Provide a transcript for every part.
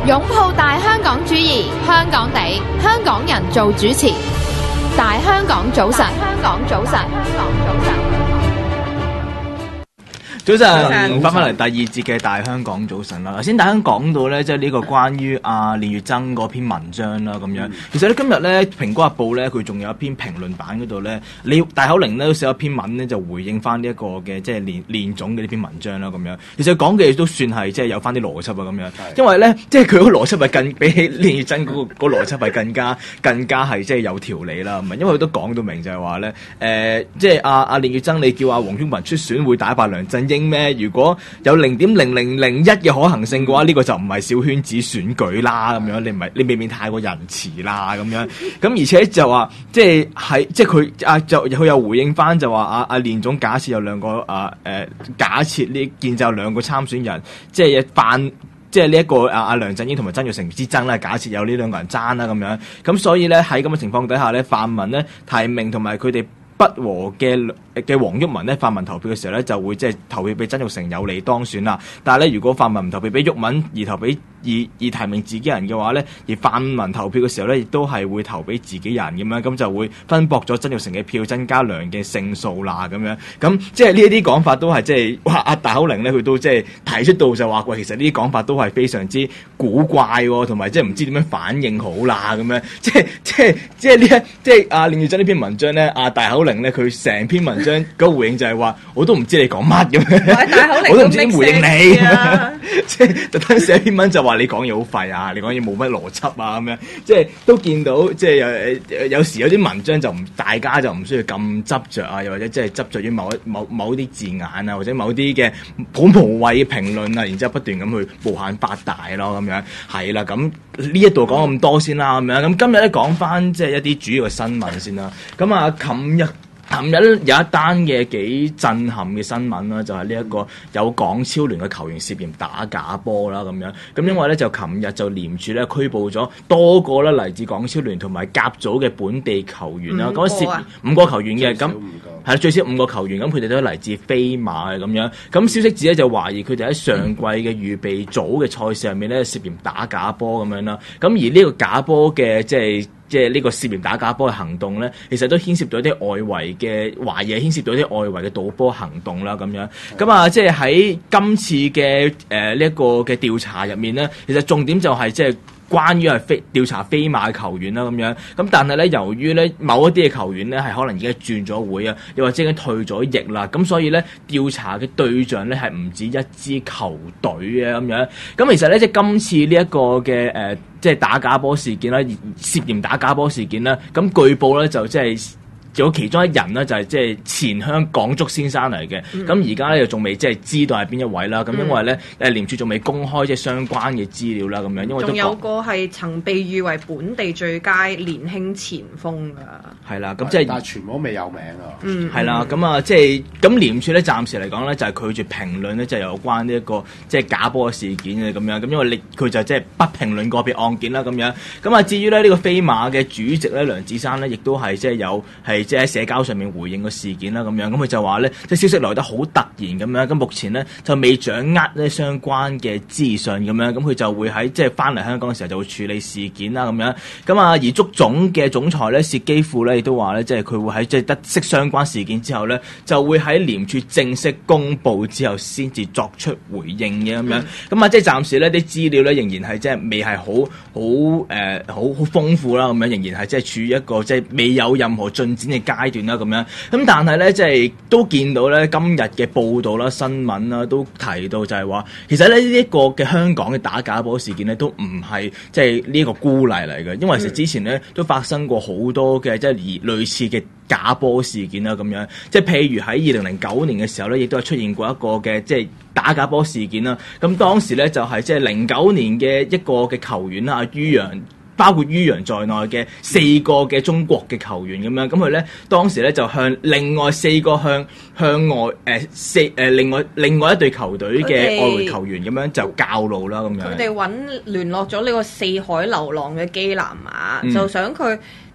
擁抱大香港主義，香港地，香港人做主持。大香港早晨，香港早晨，香港早晨。 早晨，翻嚟第二節嘅大香港早晨啦。頭先大香講到咧，即係呢個關於練乙錚嗰篇文章啦，咁樣。其實咧今日咧《蘋果日報》咧，佢仲有一篇評論版嗰度咧，大口玲咧都寫一篇文咧，就回應翻呢一個嘅即係練總嘅呢篇文章啦，咁樣。其實講嘅都算係即係有翻啲邏輯啊，咁樣。因為咧，即係佢嗰個邏輯係比起練乙錚嗰個邏輯係更加係即係有條理啦，咁啊。因為佢都講到明就係話咧，即係練乙錚，你叫黃毓民出選會打敗梁振英咩？如果有0.0001嘅可行性嘅話，呢個就唔係小圈子選舉啦，咁樣你未免太過仁慈啦，咁樣。咁而且就話即係佢佢又回應翻就話練總假設有兩個假設呢件就有兩個參選人即係呢一個梁振英同埋曾鈺成之爭啦，假設有呢兩個人爭啦，咁樣。咁所以咧喺咁嘅情況底下咧，泛民咧提名同埋佢哋不和嘅黃毓民咧，泛民投票嘅時候咧，就會即係投票俾曾鈺成有利當選啦。但係咧，如果泛民唔投票俾毓民而投俾而提名自己人嘅話咧，而泛民投票嘅時候咧，亦都係會投俾自己人咁樣，咁就會分薄咗曾鈺成嘅票，增加梁嘅勝數啦咁樣。咁即係呢一啲講法都係即係哇！大口玲咧，佢都即係提出到就話喂，其實呢啲講法都係非常之古怪喎，同埋即係唔知點樣反應好啦咁樣。即係練乙錚呢篇文章咧，大口玲咧佢成篇文章嗰回應就係話，我都唔知你講乜咁樣，我都唔知點回應你，即係特登寫篇文就話你講嘢好廢啊，你講嘢冇乜邏輯啊咁樣，即係都見到即係有時有啲文章就大家就唔需要咁執着啊，又或者即係執着於某啲字眼啊，或者某啲嘅好無謂嘅評論啊，然之後不斷咁去無限發大咯咁樣，係啦，咁呢一度講咁多先啦咁樣，咁今日咧講翻即係一啲主要嘅新聞先啦，咁琴日有一單嘅幾震撼嘅新聞啦，就係呢一個有港超聯嘅球員涉嫌打假波啦咁樣。咁因為咧就琴日就廉署咧拘捕咗多個咧嚟自港超聯同埋甲組嘅本地球員啦。咁涉嫌5個球員嘅，咁係最少5個球員，咁佢哋都係嚟自飛馬嘅咁樣。咁消息指咧就懷疑佢哋喺上季嘅預備組嘅賽事入面咧涉嫌打假波咁樣啦。咁而呢個假波嘅即係呢個涉嫌打假波嘅行動咧，其實都牽涉到啲外圍嘅懷疑，牽涉到啲外圍嘅賭波行動啦咁樣。咁即係喺今次嘅呢一個嘅調查入面咧，其實重點就係即係關於係調查飛馬球員啦咁樣。咁但係咧，由於咧某一啲嘅球員咧係可能已經轉咗會啊，又或者已經退咗役啦，咁所以咧調查嘅對象咧係唔止一支球隊嘅咁樣。咁其實咧即係今次呢一個嘅即係打假波事件啦，涉嫌打假波事件啦，咁據報咧就即係有其中一人咧就係即係前香港足先生嚟嘅，咁而家咧又仲未即係知道係邊一位啦，咁因為咧廉署仲未公開即係相關嘅資料啦，咁樣因為仲有個係曾被譽為本地最佳年輕前鋒㗎，係啦，咁即係但係全部都未有名啊， 係啦，咁即係咁廉署咧暫時嚟講咧就係拒絕評論咧就係有關呢一個即係假波嘅事件嘅咁樣，咁因為佢就即係不評論個別案件啦咁樣，咁至於咧呢個飛馬嘅主席咧梁子珊咧亦都係即係有係即係喺社交上面回應個事件啦咁樣，咁佢就話咧，即係消息來得好突然咁樣，咁目前咧就未掌握咧相關嘅資訊咁樣，咁佢就會喺即係翻嚟香港嘅時候就會處理事件啦咁樣，咁而足總嘅總裁咧薛基富咧亦都話咧，即係佢會喺即係得悉相關事件之後咧，就會喺廉署正式公佈之後先至作出回應嘅咁樣，咁即係暫時咧啲資料咧仍然係即係未係好豐富啦咁樣，仍然係即係處於一個即係未有任何進展嘅階段啦咁樣，咁但係咧即係都見到咧今日嘅報道啦、新聞啦，都提到就係話，其實咧呢一個嘅香港嘅打假波事件咧，都唔係即係呢一個孤例嚟嘅，因為其實之前咧都發生過好多嘅即係類似嘅假波事件啦咁樣，即係譬如喺2009年嘅時候咧，亦都係出現過一個嘅即係打假波事件啦。咁當時咧就係即係09年嘅一個嘅球員啦，于洋。包括于洋在內嘅4個嘅中國嘅球員咁樣，咁佢咧當時咧就向另外4個向外另外一隊球隊嘅外援球員咁樣就教路啦咁樣。 佢哋聯絡咗呢個四海流浪嘅基南馬，就想佢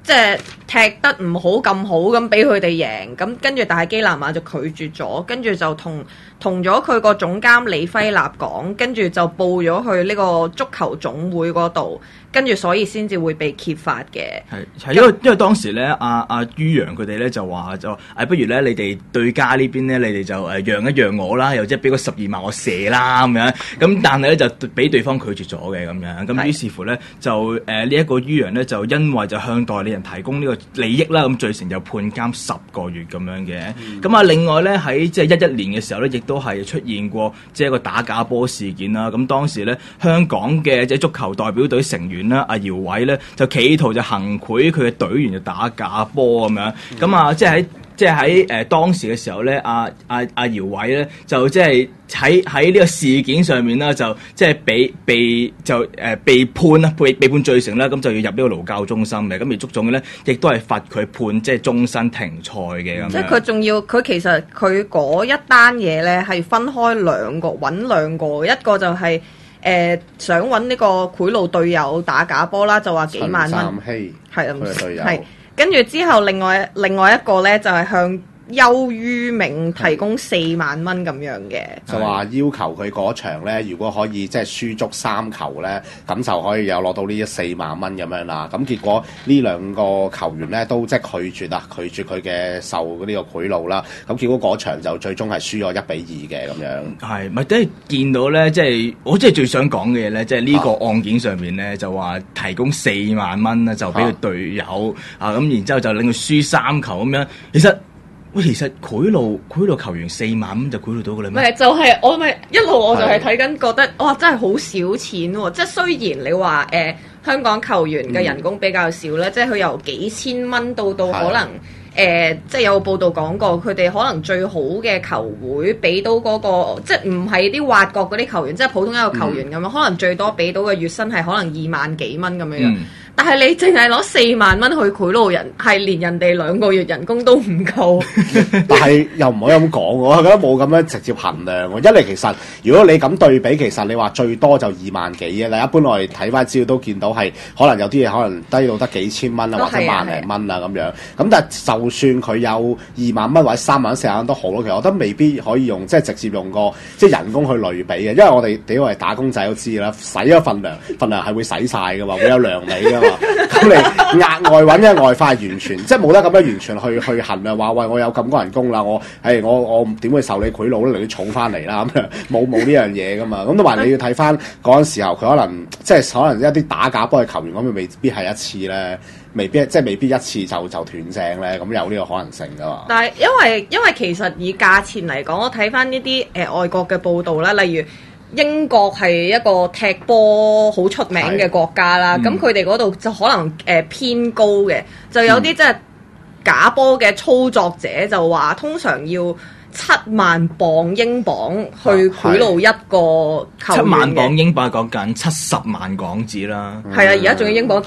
即係踢得唔好咁好咁俾佢哋贏，咁跟住但係基拿馬就拒絕咗，跟住就同咗佢個總監李輝立講，跟住就報咗去呢個足球總會嗰度，跟住所以先至會被揭發嘅。 係因為當時咧，阿于洋佢哋咧就話不如咧你哋對家呢邊咧，你哋就讓一讓我啦，又即係俾個12萬我射啦咁樣，咁但係咧就俾對方拒絕咗嘅咁樣，咁於是乎咧就呢一個于洋咧就因為就向代理人提供呢個利益啦，咁罪成就判監10個月咁樣嘅。咁另外咧喺即係11年嘅時候咧，亦都係出現過即係一個打假波事件啦。咁當時咧香港嘅即係足球代表隊成員啦，阿姚偉咧就企圖就行賄佢嘅隊員就打假波咁樣。咁即係喺當時嘅時候咧，阿姚偉咧就即係喺呢個事件上面啦，就即係被判罪成啦，咁就要入呢個勞教中心嘅。咁而足總咧亦都係罰佢判即係終身停賽嘅咁樣。 即係佢其實佢嗰一單嘢咧係分開兩個，一個就係想揾呢個賄賂隊友打假波啦，就話幾萬蚊，係啊，係。跟住之後，另外一個咧就係向邱於銘提供4萬蚊咁樣嘅， 就話要求佢嗰場咧，如果可以即係輸足3球咧，咁就可以有攞到呢4萬蚊咁樣啦。咁結果呢兩個球員咧都即係拒絕佢嘅受呢個賄賂啦。咁結果嗰場就最終係輸咗1-2嘅咁樣。係咪都係見到咧？即係我即係最想講嘅嘢咧，即係呢個案件上面咧，就話提供4萬蚊咧，就俾佢隊友咁，然之後就令佢輸3球咁樣。其實賄賂球員4萬蚊就賄賂到嘅啦咩？ 唔係就係我咪一路我就係睇緊，覺得哇真係好少錢喎！即係雖然你話香港球員嘅人工比較少咧，即係佢由幾千蚊到可能即係有報道講過，佢哋可能最好嘅球會俾到嗰個，即係唔係啲挖角嗰啲球員，即係普通一個球員咁樣，可能最多俾到嘅月薪係可能2萬幾蚊咁樣。但係你淨係攞4萬蚊去賄賂人，係連人哋2個月人工都唔夠。 但係又唔可以咁講，我覺得冇咁樣直接衡量。一嚟其實如果你咁對比，其實你話最多就2萬幾啊。嗱，一般我哋睇翻資料都見到係可能有啲嘢可能低到得幾千蚊啊，或者萬零蚊啊咁樣。咁但係就算佢有2萬蚊或者3萬、4萬蚊都好咯，其實我覺得未必可以用即係直接用個即係人工去類比嘅，因為我哋打工仔都知啦，使咗份糧係會使晒噶嘛，會有糧尾噶嘛。咁你額外揾一外快，完全即係冇得咁樣完全去衡量話喂，我有咁高人工啦，我點會受你賄賂咧？你儲翻嚟啦咁樣，冇呢樣嘢噶嘛。咁同埋你要睇翻嗰陣時候，佢可能一啲打假波嘅球員，咁未必係一次咧，未必一次就斷正咧，咁有呢個可能性噶嘛。 但係因為其實以價錢嚟講，我睇翻呢啲外國嘅報道啦，例如英國係一個踢波好出名嘅國家啦，咁佢哋嗰度就可能偏高嘅，就有啲即係假波嘅操作者就話通常要7萬磅英鎊去賄賂一個球員嘅。7萬磅英鎊講緊70萬港紙啦。係啊，而家仲要英鎊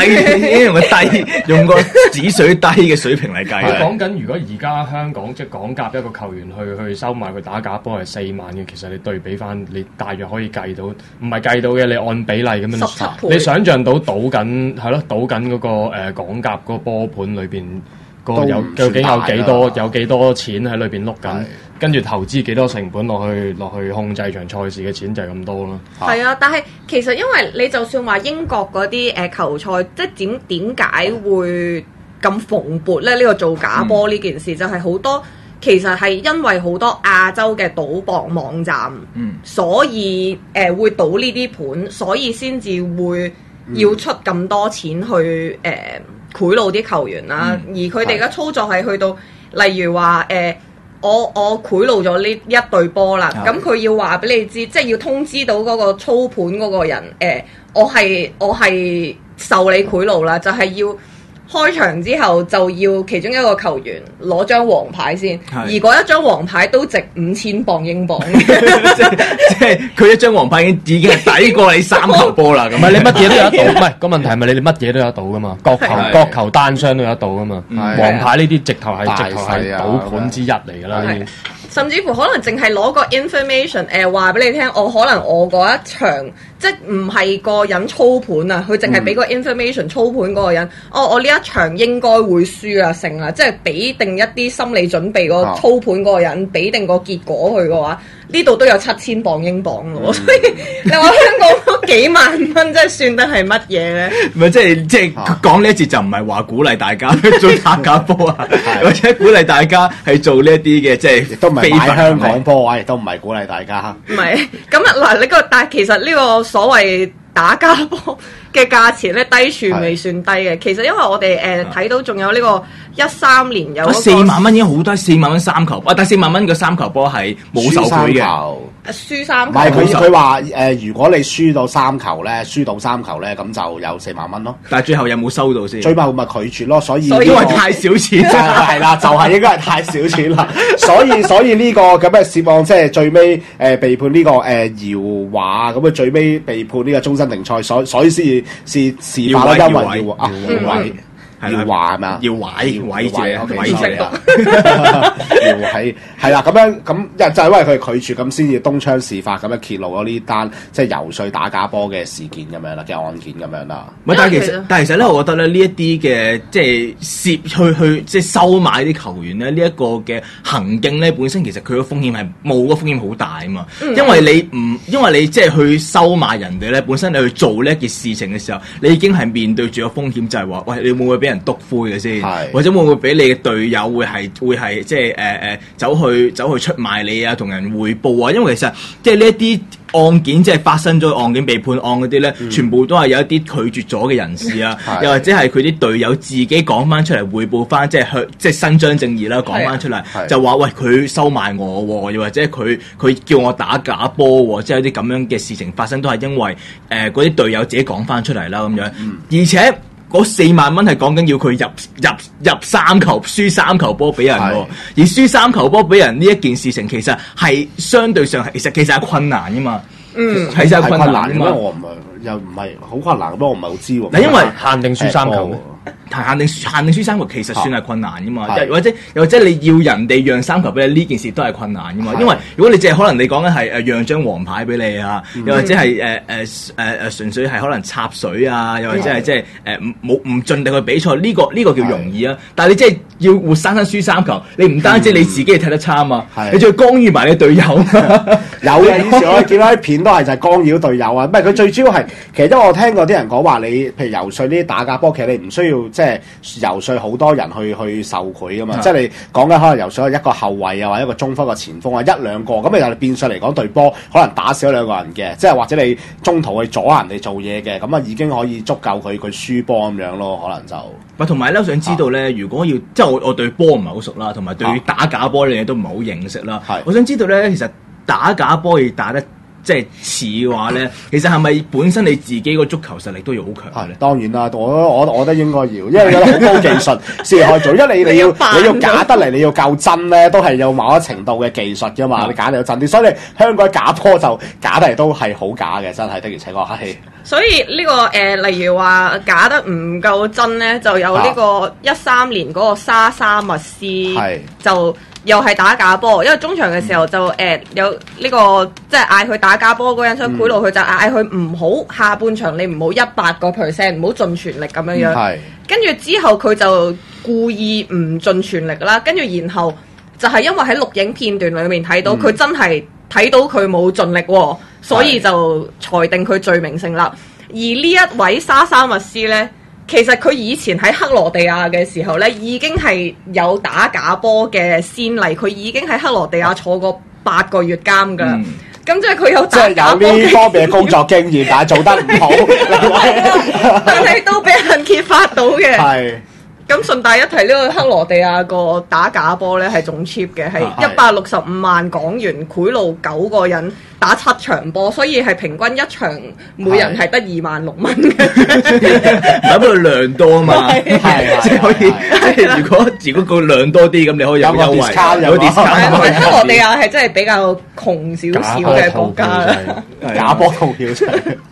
用個紙水低嘅水平嚟計。 講緊如果而家香港即係港甲一個球員去收買佢打假波係4萬嘅，其實你對比翻，你大約可以計到，唔係計到嘅，你按比例咁樣 17倍。 你想象到賭緊嗰個港甲嗰個波盤裏邊。究竟有幾多錢喺裏邊碌緊，跟住投資幾多成本落去控制場賽事嘅錢就係咁多咯。 係啊，但係其實因為你就算話英國嗰啲球賽，即係點解會咁蓬勃咧？呢個做假波呢件事就係好多，其實係因為好多亞洲嘅賭博網站，所以會賭呢啲盤，所以先至會要出咁多錢去賄賂啲球員啦，而佢哋嘅操作係去到，例如話我賄賂咗呢一隊波啦，咁佢要話俾你知，即係要通知到嗰個操盤嗰個人，我係受你賄賂啦，就係要開場之後就要其中一個球員攞張黃牌先，而嗰一張黃牌都值5000磅英鎊， 即係佢一張黃牌已經係抵過你3球波啦。咁唔係你乜嘢都有得賭，唔係個問題係咪你乜嘢都有得賭噶嘛？各球單雙都有得賭噶嘛？黃牌呢啲直頭係賭盤之一嚟㗎啦。 甚至乎可能淨係攞個 information 話俾你聽，可能我嗰一場即係唔係個人操盤啊，佢淨係俾個 information 操盤嗰個人。我呢一場應該會輸啊，勝啊，即係俾定一啲心理準備個操盤嗰個人，俾定個結果佢嘅話，呢度都有7000磅英鎊咯。所以你話香港嗰幾萬蚊，真係算得係乜嘢咧？ 唔係即係講呢一節就唔係話鼓勵大家做打假波啊，或者鼓勵大家係做呢一啲嘅即係亦都唔係買香港波啊，亦都唔係鼓勵大家。 唔係咁啊嗱，但係其實呢個所謂打假波嘅價錢咧，低處未算低嘅。其實因為我哋睇到仲有呢個13年有 4萬蚊已經好低，4萬蚊3球波，但係4萬蚊嘅3球波係冇手舉嘅。 輸3球， 唔係佢話如果你輸到3球咧，咁就有4萬蚊咯。 但係最後有冇收到先？ 最後咪拒絕咯，所以因為太少錢係啦，就係應該係太少錢啦。所以呢個咁嘅事況即係最尾被判呢個姚華咁啊，最尾被判呢個終身停賽，所以先事發啦，因為姚偉。姚華係咪啊？ 姚偉謝， 姚偉係啦，咁就係因為佢拒絕，咁先至東窗事發，咁樣揭露咗呢單即係游說打假波嘅事件咁樣啦，嘅案件咁樣啦。 但係其實咧，我覺得咧呢一啲嘅即係涉去即係收買啲球員咧，呢一個嘅行徑咧，本身其實佢個風險係冇個風險好大啊嘛。因為你即係去收買人哋咧，本身你去做呢一件事情嘅時候，你已經係面對住個風險，就係話喂，你會唔會俾人篤灰嘅先？或者會唔會俾你嘅隊友會係即係走去出賣你啊，同人匯報啊？因為其實即係呢一啲案件，即係發生咗案件被判案嗰啲咧，全部都係有一啲拒絕咗嘅人士啊，又或者係佢啲隊友自己講翻出嚟匯報翻，即係伸張正義啦，講翻出嚟就話喂，佢收買我，又或者佢叫我打假波，即係有啲咁樣嘅事情發生，都係因為嗰啲隊友自己講翻出嚟啦咁樣，而且。嗰4萬蚊係講緊要佢入3球，輸3球波俾人喎，而輸3球波俾人呢一件事情其實係相對上其實係困難噶嘛，其實係困難噶嘛， 我唔係又唔係好困難，不過我唔係好知喎。 嗱，因為限定輸3球。 限定輸3球其實算係困難噶嘛，又或者你要人哋讓3球俾你呢件事都係困難噶嘛，因為如果你淨係可能你講緊係讓張黃牌俾你啊，又或者係純粹係可能插水啊，又或者係即係唔盡力去比賽呢個叫容易啊，但係你即係要活生生輸3球，你唔單止你自己踢得差嘛，你仲要干預埋你隊友。 有嘅，以前我見到啲片都係就係干擾隊友啊，唔係佢最主要係其實因為我聽過啲人講話，你譬如游說呢啲打假波，其實你唔需要即係游說好多人去受賄噶嘛，即係你講緊可能游說一個後衞啊，或者一個中鋒個前鋒啊，1-2個咁，其實變相嚟講隊波可能打少2個人嘅，即係或者你中途去阻人哋做嘢嘅，咁啊已經可以足夠佢輸波咁樣咯，可能就。 同埋咧，我想知道咧，如果要即係我對波唔係好熟啦，同埋對打假波呢樣嘢都唔係好認識啦。我想知道咧，其實打假波要打得即係似嘅話咧，其實係咪本身你自己個足球實力都要好強咧？ 當然啦，我覺得應該要，因為有好高技術先可以做，因為你要假得嚟，你要夠真咧，都係有某一程度嘅技術噶嘛，你假得要真啲，所以你香港假波就假得嚟都係好假嘅，真係的而且確係。 所以呢個例如話假得唔夠真咧，就有呢個13年嗰個莎沙密斯就。又係打假波，因為中場嘅時候就有呢個即係嗌佢打假波嗰人想賄賂佢，就嗌佢唔好下半場你唔好100%，唔好盡全力咁樣樣。跟住之後佢就故意唔盡全力啦，跟住然後就係因為喺錄影片段裏面睇到佢真係睇到佢冇盡力喎，所以就裁定佢罪名成立。而呢一位莎沙密斯呢，其實佢以前喺克羅地亞嘅時候咧，已經係有打假波嘅先例，佢已經喺克羅地亞坐過8個月監㗎啦。咁即係佢有打假波， 即係有呢方面嘅工作經驗，但係做得唔好， 但係都俾人揭發到嘅。係。咁順帶一提，呢個克羅地亞個打假波咧係仲 cheap 嘅，係165萬港元賄賂9個人打7場波，所以係平均一場每人係得26蚊嘅。 咁佢量多啊嘛，即係可以。即係如果個量多啲，咁你可以有優惠，有 discount。 克羅地亞係真係比較窮少少嘅國家啦， 假波套票出嚟。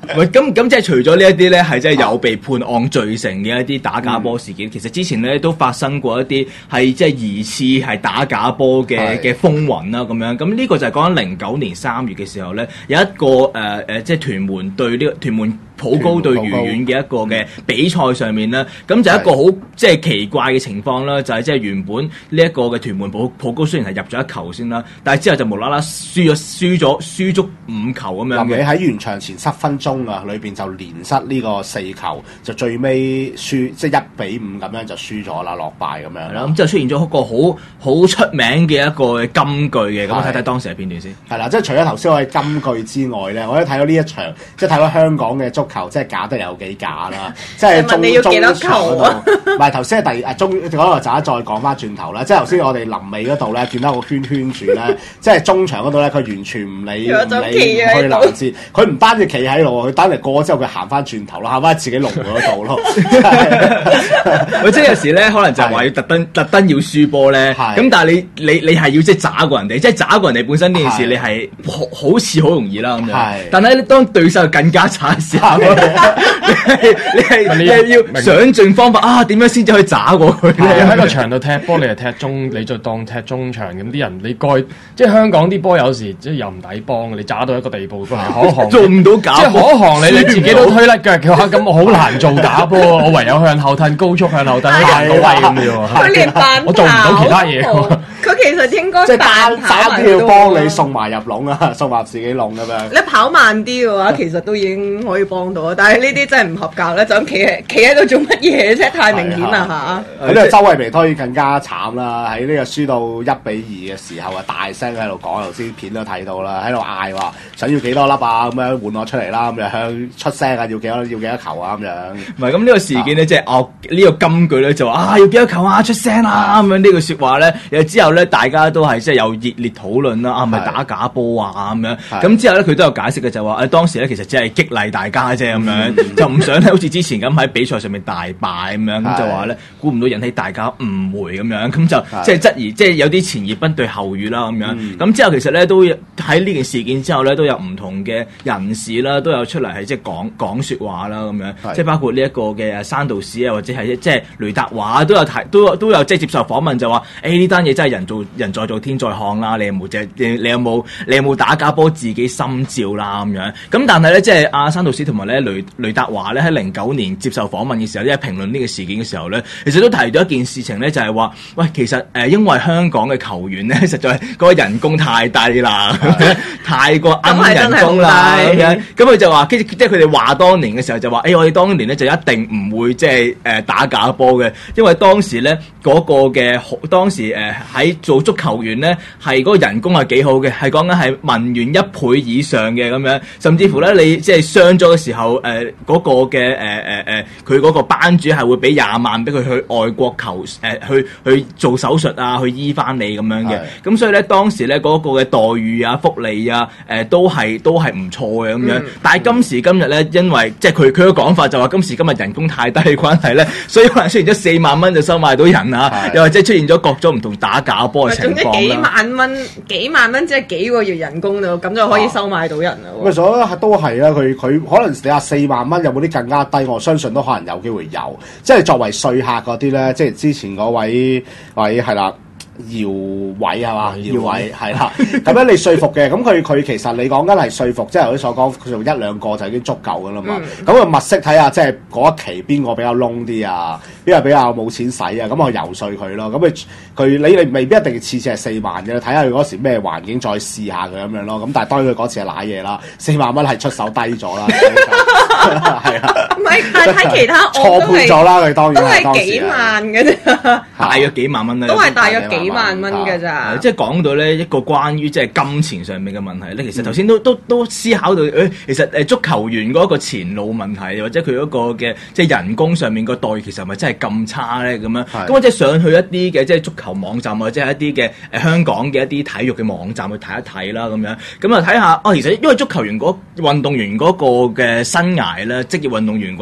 喂，咁即係除咗呢一啲咧，係即係有被判案罪成嘅一啲打假波事件，其實之前咧都發生過一啲係即係疑似係打假波嘅風雲啦咁樣。咁呢個就係講緊09年3月嘅時候咧，有一個即係屯門對呢個屯門普高對愉園嘅一個嘅比賽上面咧，咁就一個好即係奇怪嘅情況啦，就係即係原本呢一個嘅屯門普高雖然係入咗1球先啦，但係之後就無啦啦輸足5球咁樣嘅。 臨尾喺完場前7分鐘啊，裏邊就連失呢個4球，就最尾輸即係1-5咁樣就輸咗啦，落敗咁樣。 咁之後出現咗一個好出名嘅一個金句嘅，咁睇睇當時嘅片段先。 係啦，即係除咗頭先我嘅金句之外咧，我都睇到呢一場，即係睇到香港嘅足球，即係假得有幾假啦。即係中場嗰度，唔係頭先係中嗰個就再講翻轉頭啦。即係頭先我哋臨尾嗰度咧，見到個圈住咧，即係中場嗰度咧，佢完全唔理去攔截，佢唔單止企喺度，佢單嚟過之後佢行翻轉頭咯，行翻自己龍嗰度咯。 即係有時咧，可能就係話要特登要輸波咧。咁但係你係要即係渣過人哋，即係渣過人哋本身呢件事，你係好似好容易啦咁樣。但係當對手更加渣嘅時候，你係要想盡方法啊，點樣先至可以渣過佢咧？ 喺個場度踢波，你係踢中，你就當踢中場咁啲人，你該即係香港啲波有時即係又唔抵幫，你渣到一個地步，佢係可行做唔到假， 即係可行你自己都推甩腳嘅話，咁我好難做假波，我唯有向後褪，高速向後褪，行個位咁嘅喎。 佢連扮我做唔到其他嘢喎。 佢其實應該即係單跳幫你送埋入籠啊，送埋自己籠咁樣。 你跑慢啲嘅話，其實都已經可以幫到啊！但係呢啲真係唔合格咧，就咁企喺度做乜嘢啫？太明顯啦嚇！ 咁呢個周慧媚當然更加慘啦，喺呢個輸到1-2嘅時候啊，大聲喺度講，頭先片都睇到啦，喺度嗌話想要幾多粒啊，咁樣換我出嚟啦，咁樣出聲啊，要幾多球啊，咁樣。 唔係咁呢個事件咧，即係呢個金句咧就話要幾多球啊，出聲啦咁樣呢句説話咧，然後之後咧大家都係即係有熱烈討論啦，係咪打假波啊咁樣？咁之後咧佢都有解釋嘅，就話當時咧其實只係激勵大家啫咁樣，就唔想咧好似之前咁喺比賽上面大敗咁樣，咁就話咧估唔到引起大家誤會咁樣，咁就即係質疑，即係有啲前言不對後語啦咁樣。咁之後其實咧都喺呢件事件之後咧都有唔同嘅人士啦，都有出嚟係即係講説話啦咁樣，即係包括呢一個嘅山道士啊，或者係即係雷達華都有即係接受訪問就話呢單嘢真係人在做天在看啦，你有冇打假波自己心照啦咁樣。咁但係咧即係阿山道士同埋咧雷達華咧喺09年接受訪問嘅時候，即係評論呢個事件嘅時候咧，其實都提到一件事情咧，就係話喂，其實因為香港嘅球員咧，實在嗰個人工太低啦，太過奀人工啦咁樣。咁佢就話，即係佢哋話當年嘅時候就話，我哋當年咧就一定唔會即係打假波嘅，因為當時咧嗰個嘅當時喺做足球員咧係嗰個人工係幾好嘅，係講緊係文員1倍以上嘅咁樣，甚至乎咧你即係傷咗嘅時候嗰個嘅佢嗰個班主係會俾20萬俾佢去外國去做手術啊，去醫翻你咁樣嘅。咁所以咧當時咧嗰個嘅待遇啊、福利啊都係唔錯嘅咁樣。但係今時今日咧，因為即係佢嘅講法就話今時今日人工太低嘅關係咧，所以可能出現咗4萬蚊就收買到人啊，又或者出現咗各種唔同打假波嘅情況啦。 總之幾萬蚊即係幾個月人工咯，咁就可以收買到人啦。 咁所以都係啦，佢可能你話4萬蚊有冇啲更加低？我相信都可能有機會有。即係作為說客嗰啲咧，即係之前嗰位係啦。姚偉係嘛？姚偉係啦，咁樣你說服嘅，咁佢其實你講緊係說服，即係頭先所講，佢做1-2個就已經足夠噶啦嘛。咁物色睇下，即係嗰一期邊個比較窿啲啊，邊個比較冇錢使啊，咁我游說佢咯。咁佢你未必一定次次係4萬嘅，睇下佢嗰時咩環境再試下佢咁樣咯。咁但係當然佢嗰次係瀨嘢啦，4萬蚊係出手低咗啦，係啊。 唔係，但係睇其他錯判咗啦，佢當然都係幾萬嘅啫， 大約幾萬蚊啦， 都係大約幾萬蚊嘅咋。 即係講到咧一個關於即係金錢上面嘅問題咧，其實頭先都思考到其實足球員嗰個前路問題，或者佢嗰個嘅即係人工上面個待遇，其實係咪真係咁差咧？咁樣咁我即係上去一啲嘅即係足球網站或者係一啲嘅香港嘅一啲體育嘅網站去睇一睇啦，咁樣咁啊睇下其實因為足球員運動員嗰個嘅生涯咧，職業運動員嗰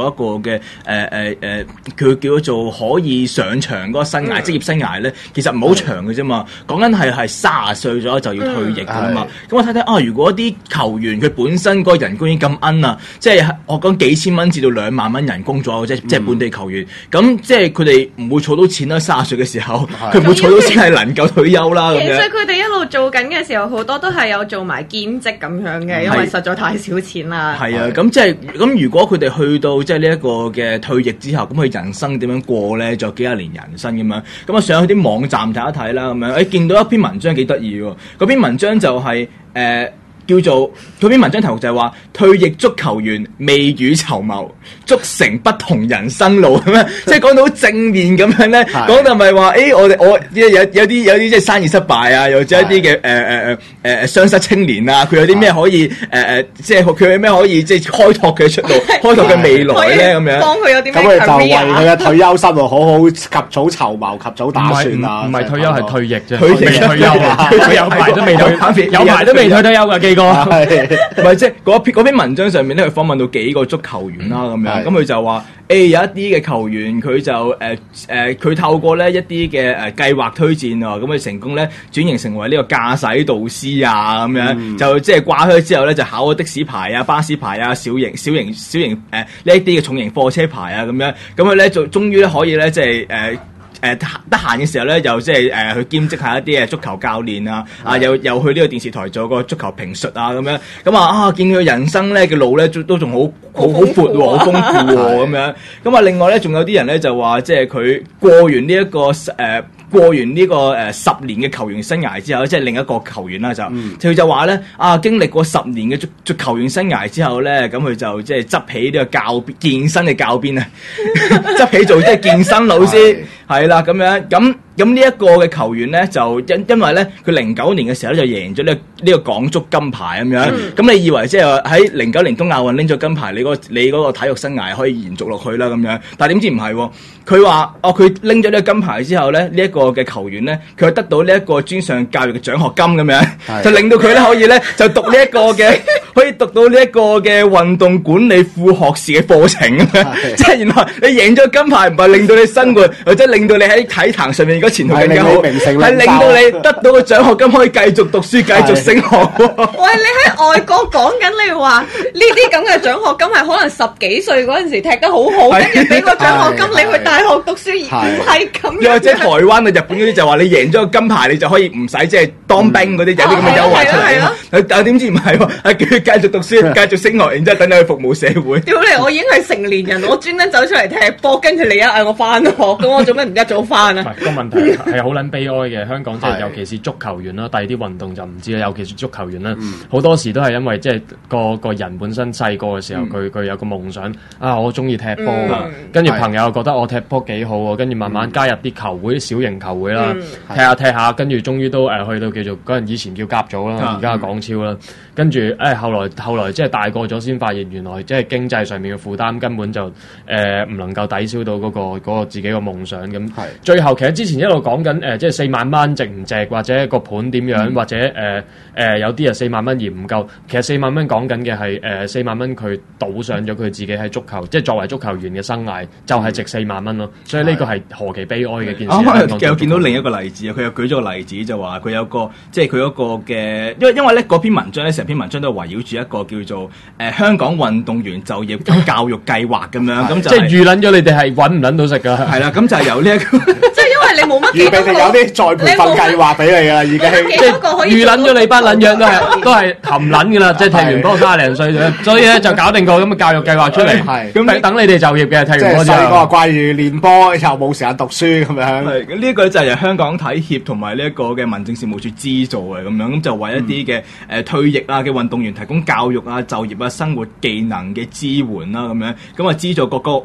一個嘅佢叫做可以上場嗰個生涯、職業生涯咧，其實唔好長嘅啫嘛。講緊係30歲咗就要退役㗎嘛。咁我睇睇如果啲球員佢本身個人工已經咁奀即係我講幾千蚊至到2萬蚊人工左右，即係本地球員。咁即係佢哋唔會儲到錢啦。30歲嘅時候，佢唔會儲到錢係能夠退休啦。咁樣。 其實佢哋一路做緊嘅時候，好多都係有做埋兼職咁樣嘅，因為實在太少錢啦。 係啊，咁即係咁，如果佢哋去到即係呢一個嘅退役之後，咁佢人生點樣過咧？就幾廿年人生咁樣。咁啊，上去啲網站睇一睇啦，咁樣見到一篇文章幾得意喎。嗰篇文章就係叫做嗰篇文章題目就係話退役足球員未雨綢繆，築成不同人生路咁樣，即係講到好正面咁樣咧，講到咪話我有啲即係生意失敗啊，又或者一啲嘅雙失青年啊，佢有啲咩可以即係佢有咩可以即係開拓嘅出路，開拓嘅未來咧咁樣。 幫佢有啲咩？ 咁佢就為佢嘅退休生活好好及早籌謀、及早打算啦。 唔係退休係退役啫， 退休啊！ 佢有排都未退，有排都未退休㗎，基哥。 唔係即係嗰篇文章上面咧，佢訪問到幾個足球員啦咁樣，咁佢就話有一啲嘅球員佢就佢透過咧一啲嘅計劃推薦喎，咁佢成功咧轉型成為呢個駕駛導師啊咁樣，就即係掛靴之後咧就考咗的士牌啊、巴士牌啊、小型呢一啲嘅重型貨車牌啊咁樣，咁佢咧就終於咧可以咧即係得閒嘅時候咧，又即係去兼職下一啲嘅足球教練啊，又去呢個電視台做個足球評述啊咁樣，咁見佢人生咧嘅路咧都仲好闊喎，好豐富喎咁樣。咁另外咧仲有啲人咧就話，即係佢過完呢一個10年嘅球員生涯之後，即係另一個球員啦佢就話咧經歷過10年嘅足球員生涯之後咧，咁佢就即係執起呢個健身嘅教鞭啊，執起做即係健身老師係啦咁樣。咁呢一個嘅球員咧就因為咧佢09年嘅時候咧就贏咗呢個港足金牌咁樣。咁你以為即係喺09年東亞運拎咗金牌，你嗰個體育生涯可以延續落去啦咁樣？但係點知唔係喎？佢話佢拎咗呢個金牌之後咧，呢一個嘅球員咧，佢得到呢一個專上教育嘅獎學金咁樣，就令到佢咧可以咧就讀呢一個嘅可以讀到呢一個嘅運動管理副學士嘅課程咁樣。即係原來你贏咗金牌唔係令到你生活或者令到你喺體壇上面前途更加好，係令到你得到個獎學金可以繼續讀書、繼續升學。 喂，你喺外國講緊你話呢啲咁嘅獎學金係可能10幾歲嗰陣時踢得好好，跟住俾個獎學金你去大學讀書，而唔係咁樣。 又或者台灣啊、日本嗰啲就話你贏咗個金牌，你就可以唔使即係當兵嗰啲有啲咁嘅優惠出嚟。但係點知唔係喎，係叫佢繼續讀書、繼續升學，然之後等你去服務社會。 屌你！我已經係成年人，我專登走出嚟踢波，跟住你嗌我翻學，咁我做咩唔一早翻啊？ 個問題係好撚悲哀嘅，香港即係尤其是足球員啦，第二啲運動就唔知啦。尤其是足球員啦，好多時都係因為即係個人本身細個嘅時候，佢有個夢想我中意踢波㗎，跟住朋友又覺得我踢波幾好喎，跟住慢慢加入啲球會、小型球會啦，踢下，跟住終於都去到叫做嗰陣以前叫甲組啦，而家係港超啦。跟住後來即係大個咗先發現，原來即係經濟上面嘅負擔根本就唔能夠抵消到嗰個自己個夢想咁。最後其實之前一路講緊即係4萬蚊值唔值，或者個盤點樣，或者有啲人4萬蚊而唔夠。其實4萬蚊講緊嘅係4萬蚊佢賭上咗佢自己喺足球，即係作為足球員嘅生涯，就係值4萬蚊咯。所以呢個係何其悲哀嘅件事。 又見到另一個例子啊！佢又舉咗個例子，就話佢有個即係佢嗰個嘅，因為咧嗰篇文章咧成篇文章都圍繞住一個叫做香港運動員就業教育計劃咁樣，咁就即係預撚咗你哋係揾唔撚到食㗎。 係啦，咁就係由呢一個， 即係因為你冇乜預備定有啲再培訓計劃俾你㗎啦，已經即係預撚咗你班撚樣都係含撚㗎啦，即係踢完波30零歲啫，所以咧就搞定個咁嘅教育計劃出嚟，咁等你哋就業嘅，踢完波之後。即係細個掛住練波，又冇時間讀書咁樣。 係呢個就係由香港體協同埋呢一個嘅民政事務處資助嘅咁樣，咁就為一啲嘅退役啊嘅運動員提供教育啊、就業啊、生活技能嘅支援啦咁樣，咁啊資助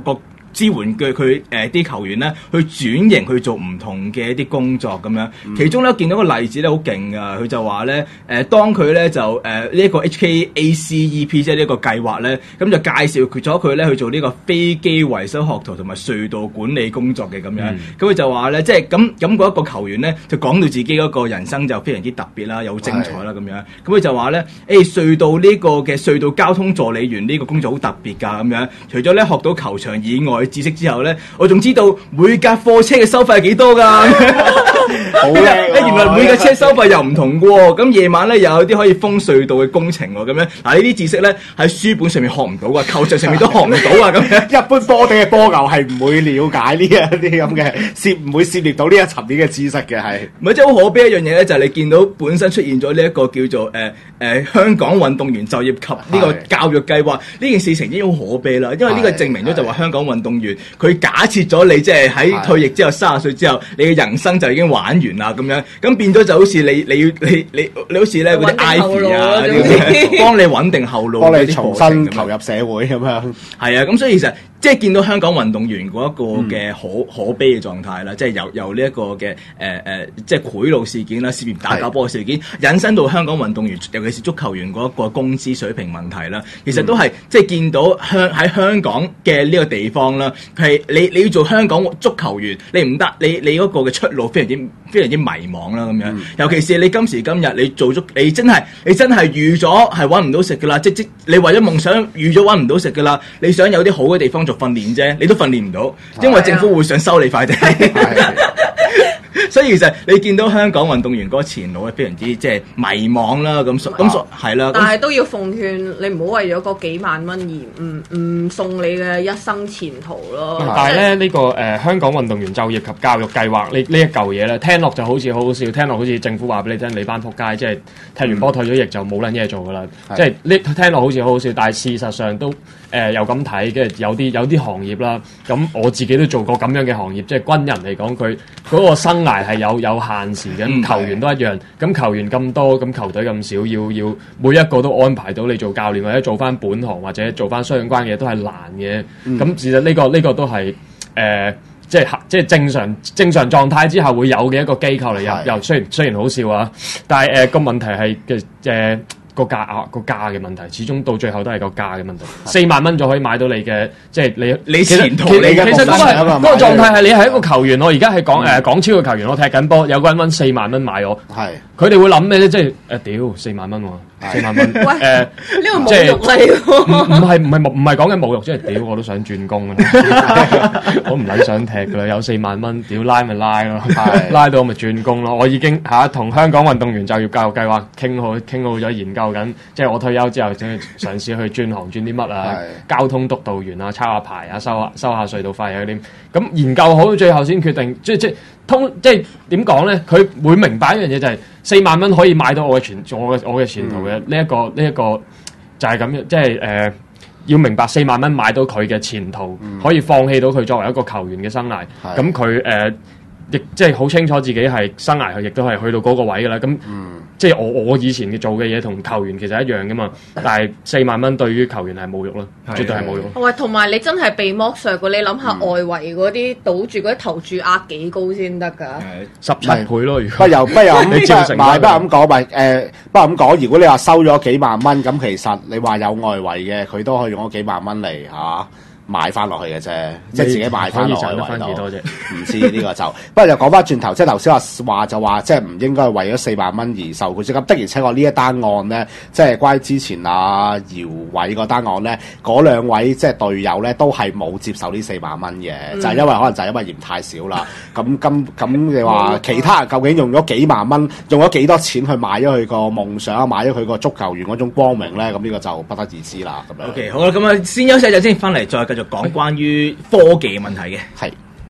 支援佢啲球員咧去轉型去做唔同嘅一啲工作咁樣。其中咧見到個例子咧好勁噶，佢就話咧當佢咧就呢一個 HKACEP 即係呢一個計劃咧，咁就介紹咗佢咧去做呢個飛機維修學徒同埋隧道管理工作嘅咁樣。咁佢就話咧，即係咁嗰一個球員咧就講到自己嗰個人生就非常之特別啦，又好精彩啦咁樣。咁佢就話咧，隧道呢個嘅隧道交通助理員呢個工作好特別㗎咁樣。除咗咧學到球場以外嘅知識之後咧，我仲知道每架貨車嘅收費係幾多㗎。好叻！原來每架車收費又唔同嘅喎。咁夜晚咧又有啲可以封隧道嘅工程喎。咁樣嗱，呢啲知識咧喺書本上面學唔到㗎，球場上面都學唔到啊。咁樣一般波地嘅波牛係唔會了解呢一啲咁嘅唔會涉獵到呢一層面嘅知識嘅係。 唔係，即係好可悲一樣嘢咧，就係你見到本身出現咗呢一個叫做香港運動員就業及呢個教育計劃呢件事情已經好可悲啦。因為呢個證明咗就話香港運動員佢假設咗你即係喺退役之後30歲之後，你嘅人生就已經玩完啦咁樣，咁變咗就好似你好似咧嗰啲 Ivy 啊，幫你穩定後路， 幫你重新投入社會咁樣。 係啊，咁所以其實即係見到香港運動員嗰一個嘅可悲嘅狀態啦，即係由呢一個嘅即係賄賂事件啦，涉嫌打假波嘅事件，引申到香港運動員，尤其是足球員嗰一個工資水平問題啦。其實都係即係見到喺香港嘅呢個地方啦，係你要做香港足球員，你唔得，你嗰個嘅出路非常之迷茫啦咁樣。尤其是你今時今日你做足，你真係預咗係揾唔到食噶啦，即你為咗夢想預咗揾唔到食噶啦，你想有啲好嘅地方做訓練啫，你都訓練唔到，因為政府會想收你塊地。所以其實你見到香港運動員嗰個前路係非常之即係迷茫啦，咁係啦。 但係都要奉勸你唔好為咗嗰幾萬蚊而唔送你嘅一生前途咯。 但係咧呢個香港運動員就業及教育計劃呢一嚿嘢咧，聽落就好似好好笑，聽落好似政府話俾你聽，你班仆街即係踢完波退咗役就冇撚嘢做噶啦。即係呢聽落好似好好笑，但係事實上都又咁睇，跟住有啲行業啦。咁我自己都做過咁樣嘅行業，即係軍人嚟講，佢嗰個生涯係有限時嘅，球員都一樣。咁球員咁多，咁球隊咁少，要每一個都安排到你做教練或者做翻本行或者做翻相關嘅嘢都係難嘅。咁其實呢個都係即係正常狀態之下會有嘅一個機構嚟。又雖然好笑啊，但係個問題係個價嘅問題，始終到最後都係個價嘅問題。4萬蚊就可以買到你嘅，即係你前途你嘅。其實嗰個狀態係你係一個球員，我而家係港超嘅球員，我踢緊波，有個人揾4萬蚊買我，佢哋會諗咩咧？即係屌4萬蚊喎，4萬蚊。 呢個侮辱嚟喎。 唔係講緊侮辱，即係屌我都想轉工啊！我唔撚想踢噶啦，有4萬蚊，屌拉咪拉咯，拉到我咪轉工咯。我已經同香港運動員就業教育計劃傾好咗研究緊，即係我退休之後，想嘗試去轉行轉啲乜啊？交通督導員啊，抄下牌啊，收下隧道費啊嗰啲。咁研究好最後先決定，即係點講咧？佢會明白一樣嘢就係4萬蚊可以買到我嘅前途嘅呢一個就係咁樣，即係要明白4萬蚊買到佢嘅前途，可以放棄到佢作為一個球員嘅生涯。咁佢亦即係好清楚自己係生涯，亦都係去到嗰個位㗎啦。咁即係我以前做嘅嘢同球員其實一樣㗎嘛。但係4萬蚊對於球員係侮辱咯，絕對係侮辱。 喂，同埋你真係被剝削過，你諗下外圍嗰啲賭住嗰啲投注額幾高先得㗎 ？17倍咯，如果不如咁買，不咁講咪不咁講。如果你話收咗幾萬蚊，咁其實你話有外圍嘅，佢都可以用嗰幾萬蚊嚟買翻落去嘅啫，即係自己買翻落去揾到。唔知呢個就，不過就講翻轉頭，即係頭先話即係唔應該係為咗4萬蚊而受賄。咁的而且確呢一單案咧，即係關於之前姚偉嗰單案咧，嗰兩位即係隊友咧都係冇接受呢4萬蚊嘅，就係因為可能就係因為嫌太少啦。咁你話其他人究竟用咗幾萬蚊，用咗幾多錢去買咗佢個夢想，買咗佢個足球員嗰種光明咧？咁呢個就不得而知啦。咁樣。 OK， 好啦，咁先休息一陣先，翻嚟再繼續講關於科技嘅問題嘅。 係。